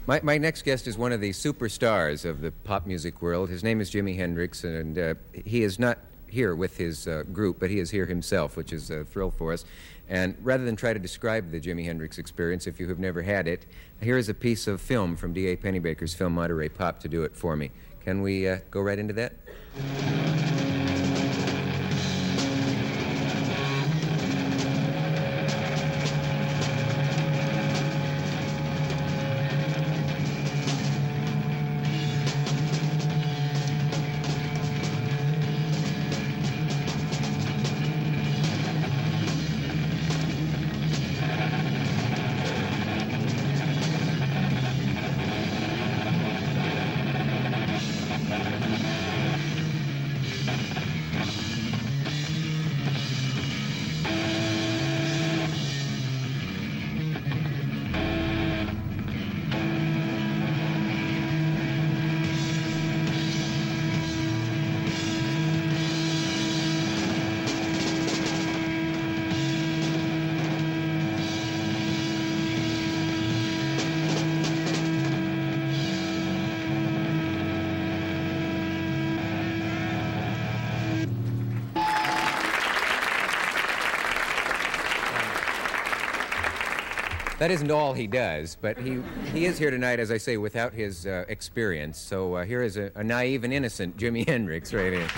My next guest is one of the superstars of the pop music world. His name is Jimi Hendrix, and he is not here with his group, but he is here himself, which is a thrill for us. And rather than try to describe the Jimi Hendrix experience, if you have never had it, here is a piece of film from D.A. Pennebaker's film Monterey Pop to do it for me. Can we go right into that? That isn't all he does, but he is here tonight, as I say, without his experience. So here is a naive and innocent Jimi Hendrix right here.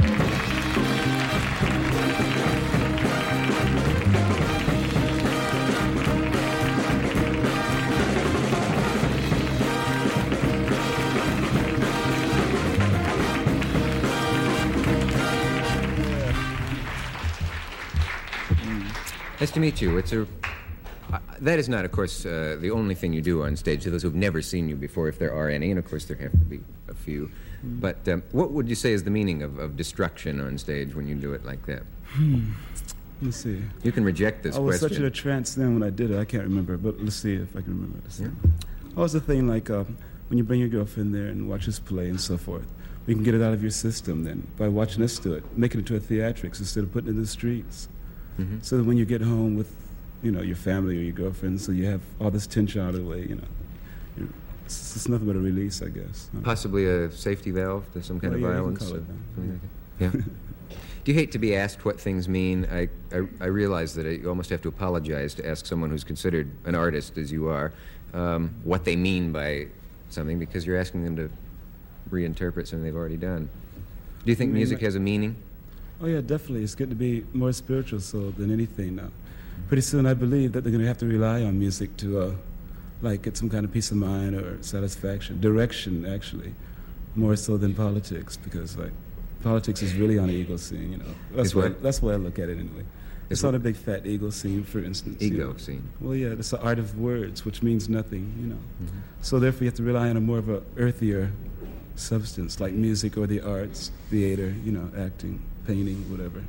Nice to meet you. That is not, of course, the only thing you do on stage. To those who've never seen you before, if there are any, and of course there have to be a few. But what would you say is the meaning of destruction on stage when you do it like that? Let's see. You can reject this question. I was such in a trance then when I did it, I can't remember, but let's see if I can remember this. Yeah. What was the thing like when you bring your girlfriend there and watch us play and so forth, we can get it out of your system then by watching us do it, making it to a theatrics instead of putting it in the streets. Mm-hmm. So that when you get home with your family or your girlfriend, so you have all this tension out of the way, It's nothing but a release, I guess. Possibly a safety valve to some kind of violence? You can call it that. Yeah. Do you hate to be asked what things mean? I realize that you almost have to apologize to ask someone who's considered an artist, as you are, what they mean by something, because you're asking them to reinterpret something they've already done. Do you think music has a meaning? Oh, yeah, definitely. It's good to be more spiritual than anything now. Pretty soon I believe that they're going to have to rely on music to get some kind of peace of mind or satisfaction, direction actually, more so than politics, because politics is really on the ego scene, That's the way I look at it anyway. It's on a big fat ego scene, for instance. Ego scene. Well, yeah, it's the art of words, which means nothing, Mm-hmm. So therefore you have to rely on a more of a earthier substance, like music or the arts, theater, acting, painting, whatever.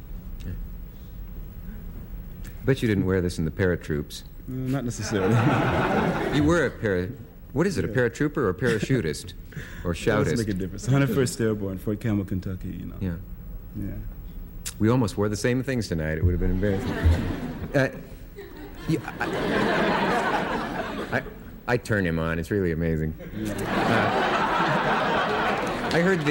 Bet you didn't wear this in the paratroops. Not necessarily. You were what is it, a paratrooper or a parachutist? Or shoutist? Doesn't make a difference. 101st Airborne, Fort Campbell, Kentucky, Yeah. Yeah. We almost wore the same things tonight. It would have been embarrassing. I turn him on. It's really amazing. I heard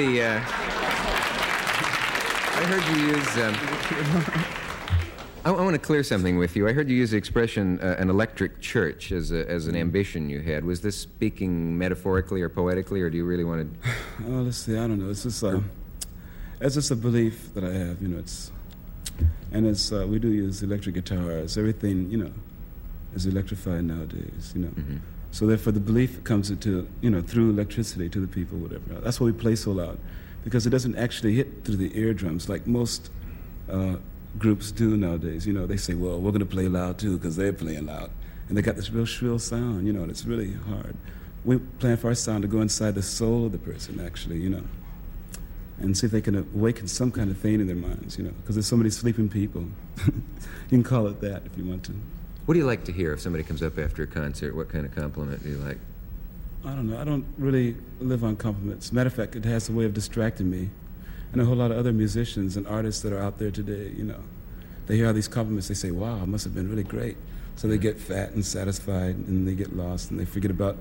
you use... I want to clear something with you. I heard you use the expression an electric church as an ambition you had. Was this speaking metaphorically or poetically, or do you really want to... Oh, let's see. I don't know. It's just a belief that I have, And we do use electric guitars. Everything, is electrified nowadays, Mm-hmm. So therefore the belief comes into, through electricity to the people, whatever. That's why we play so loud, because it doesn't actually hit through the eardrums like most... groups do nowadays. They say, well, we're going to play loud too because they're playing loud. And they got this real shrill sound, and it's really hard. We're playing for our sound to go inside the soul of the person, actually, and see if they can awaken some kind of thing in their minds, because there's so many sleeping people. You can call it that if you want to. What do you like to hear if somebody comes up after a concert? What kind of compliment do you like? I don't know. I don't really live on compliments. Matter of fact, it has a way of distracting me. And a whole lot of other musicians and artists that are out there today, they hear all these compliments, they say, wow, it must have been really great. So they get fat and satisfied, and they get lost, and they forget about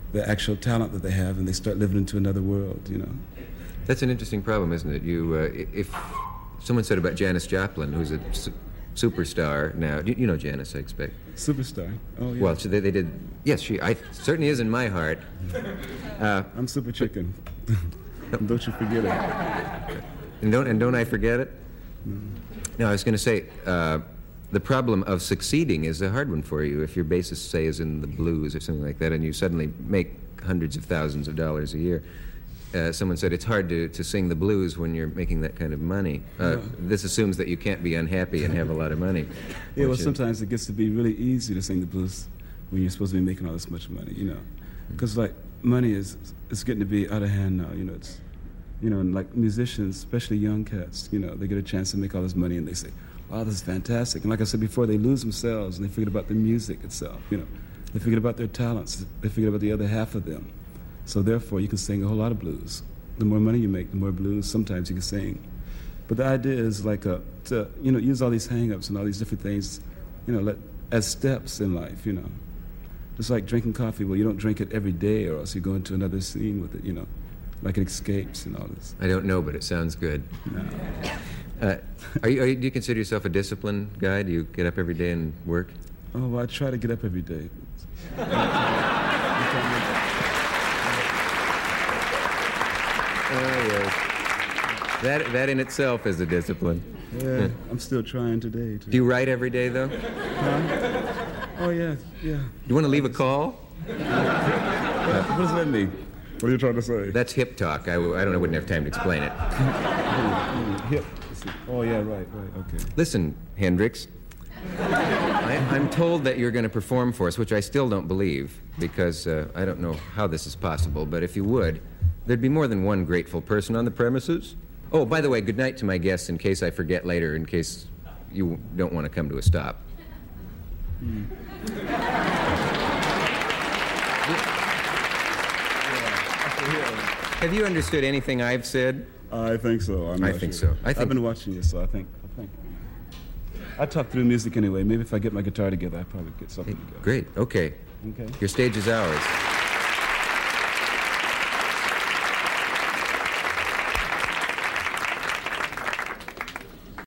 the actual talent that they have, and they start living into another world, you know. That's an interesting problem, isn't it? If someone said about Janis Joplin, who's a superstar now. You know Janis, I expect. Superstar. Oh yeah. Well, they did. Yes, she certainly is in my heart. I'm Super Chicken. Don't you forget it. And don't I forget it? No, I was going to say the problem of succeeding is a hard one for you. If your basis, say, is in the blues or something like that, and you suddenly make hundreds of thousands of dollars a year. Someone said it's hard to sing the blues when you're making that kind of money. This assumes that you can't be unhappy and have a lot of money. Yeah, well, sometimes it gets to be really easy to sing the blues when you're supposed to be making all this much money, you know. Because, like, money is getting to be out of hand now, you know. It's, you know, and like musicians, especially young cats, you know, they get a chance to make all this money and they say, wow, this is fantastic. And like I said before, they lose themselves and they forget about the music itself, you know. They forget about their talents. They forget about the other half of them. So therefore, you can sing a whole lot of blues. The more money you make, the more blues sometimes you can sing. But the idea is like to, you know, use all these hang-ups and all these different things, you know, as steps in life, you know. Just like drinking coffee, well, you don't drink it every day or else you go into another scene with it, you know, like it escapes and all this. I don't know, but it sounds good. No. Do you consider yourself a disciplined guy? Do you get up every day and work? Oh, well, I try to get up every day. Oh, yes. That in itself is a discipline. Yeah, I'm still trying today. Do you write every day, though? Huh? Oh, yeah, yeah. Do you want to leave a call? What does that mean? What are you trying to say? That's hip talk. I don't know, wouldn't have time to explain it. Hip. Oh, yeah, right, okay. Listen, Hendrix, I'm told that you're going to perform for us, which I still don't believe, because I don't know how this is possible, but if you would, there'd be more than one grateful person on the premises. Oh, by the way, good night to my guests in case I forget later, in case you don't want to come to a stop. Have you understood anything I've said? I think so. I think so. I've been watching you, so I think. I talk through music anyway. Maybe if I get my guitar together, I probably get something together. Great. Okay. Okay. Your stage is ours.